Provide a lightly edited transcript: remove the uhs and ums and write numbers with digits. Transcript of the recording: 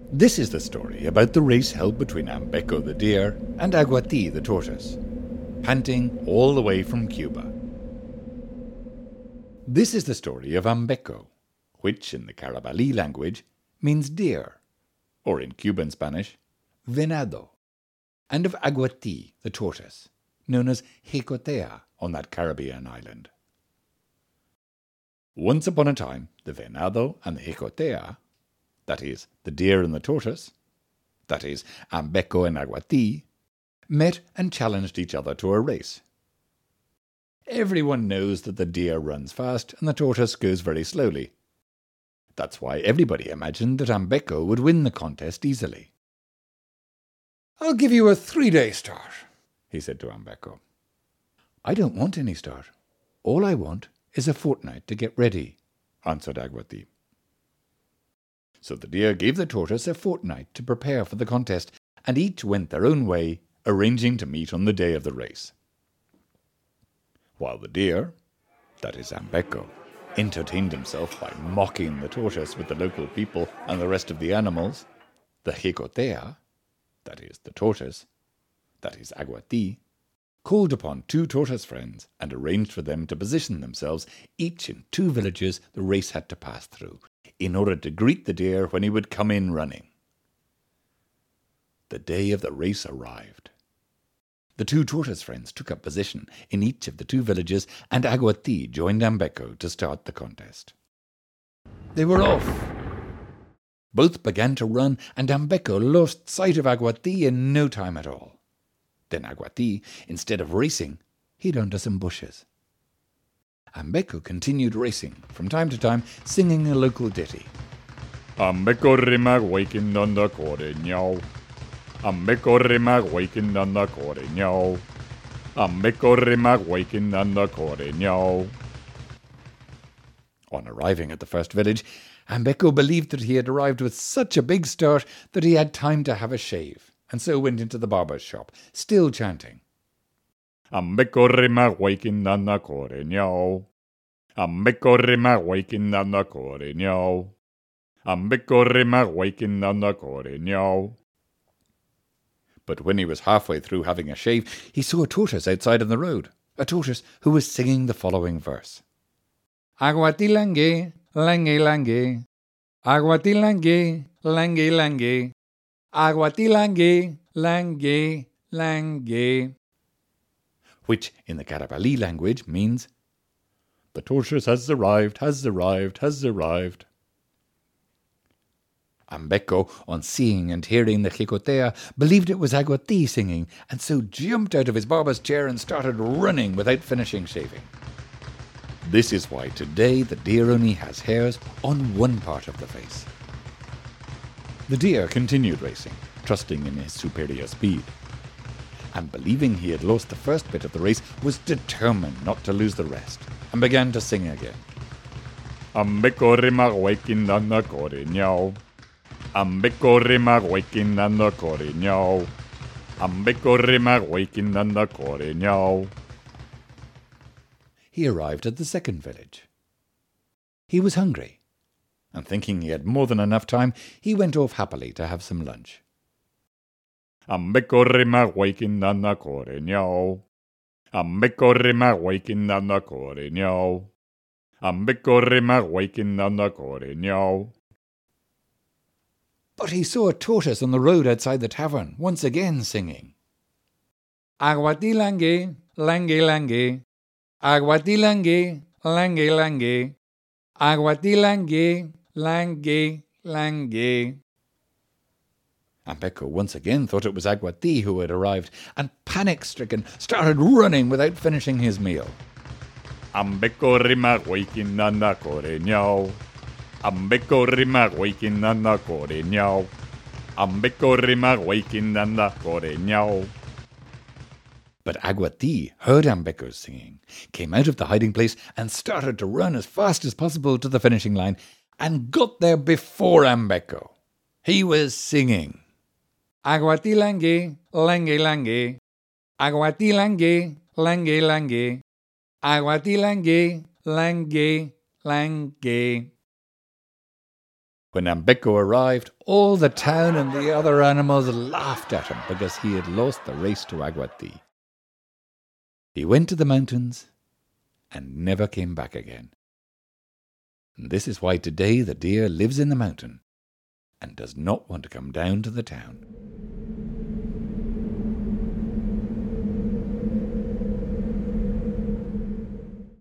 This is the story about the race held between Ambecco the deer and Aguati the tortoise, panting all the way from Cuba. This is the story of Ambecco, which in the Carabalí language means deer, or in Cuban Spanish, venado, and of Aguati the tortoise, known as Jicotea on that Caribbean island. Once upon a time, the venado and the Jicotea, that is, the deer and the tortoise, that is, Ambecco and Aguati, met and challenged each other to a race. Everyone knows that the deer runs fast and the tortoise goes very slowly. That's why everybody imagined that Ambecco would win the contest easily. "I'll give you a 3-day start," he said to Ambecco. "I don't want any start. All I want is a fortnight to get ready," answered Aguati. So the deer gave the tortoise a fortnight to prepare for the contest, and each went their own way, arranging to meet on the day of the race. While the deer, that is Ambecco, entertained himself by mocking the tortoise with the local people and the rest of the animals, the Jicotea, that is the tortoise, that is Aguati, called upon 2 tortoise friends and arranged for them to position themselves each in 2 villages the race had to pass through, in order to greet the deer when he would come in running. The day of the race arrived. The 2 tortoise friends took up position in each of the 2 villages, and Aguati joined Ambecco to start the contest. They were off. Both began to run, and Ambecco lost sight of Aguati in no time at all. Then Aguati, instead of racing, hid under some bushes. Ambecco continued racing, from time to time singing a local ditty. Ambecco rimag waking on the coreñao. Ambecco rimag waking on the coreñao. Ambecco rimag waking on the coreñao. On arriving at the first village, Ambecco believed that he had arrived with such a big start that he had time to have a shave, and so went into the barber's shop, still chanting. Ambecco rimag waking on the coreñao. Ambecco rimag waking on the coreñao. Ambecco rimag waking on the coreñao. But when he was halfway through having a shave, he saw a tortoise outside on the road, a tortoise who was singing the following verse. Aguati langue, langue langue. Aguati langue, langue langue. Aguati langue, langue langue. Which in the Carabalí language means, "The tortoise has arrived, has arrived, has arrived." Ambecco, on seeing and hearing the Jicotea, believed it was Aguati singing, and so jumped out of his barber's chair and started running without finishing shaving. This is why today the deer only has hairs on one part of the face. The deer continued racing, trusting in his superior speed, and believing he had lost the first bit of the race, was determined not to lose the rest, and began to sing again. Ambecco rimag waking on the coreñao. Ambecco rimag waking on the coreñao. Ambecco rimag waking on the coreñao. He arrived at the second village. He was hungry, and thinking he had more than enough time, he went off happily to have some lunch. Ambecco rimag waking on the coreñao. Ambecco rimag waking on the coreñao. Ambecco rimag waking on the coreñao. But he saw a tortoise on the road outside the tavern, once again singing. Aguati langue, langue langue. Aguati langue, langue langue. Aguati langue, langue langue. Ambecco once again thought it was Aguati who had arrived, and panic-stricken started running without finishing his meal. Ambecco rimag waking on the coreñao. Ambecco rimag waking on the coreñao. Ambecco rimag waking on the coreñao. But Aguati heard Ambecco's singing, came out of the hiding place, and started to run as fast as possible to the finishing line, and got there before Ambecco. He was singing. Aguati langue, langue langue. Aguati langue, langue langue. Aguati langue, langue langue. When Ambeko arrived, all the town and the other animals laughed at him because he had lost the race to Aguati. He went to the mountains and never came back again. And this is why today the deer lives in the mountain and does not want to come down to the town.